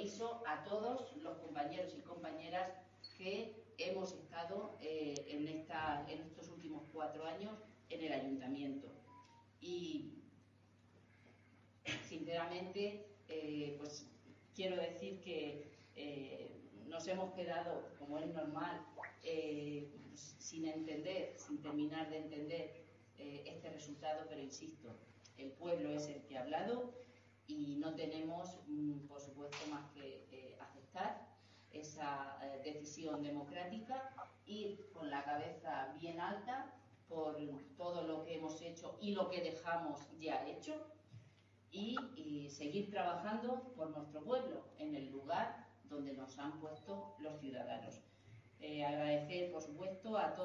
compromiso a todos los compañeros y compañeras que hemos estado en estos últimos 4 años en el ayuntamiento. Y sinceramente, pues quiero decir que nos hemos quedado, como es normal, sin terminar de entender este resultado, pero insisto, el pueblo es el que ha hablado y no tenemos, por supuesto, más que aceptar esa decisión democrática, ir con la cabeza bien alta por todo lo que hemos hecho y lo que dejamos ya hecho, y seguir trabajando por nuestro pueblo en el lugar donde nos han puesto los ciudadanos. Agradecer, por supuesto, a todos.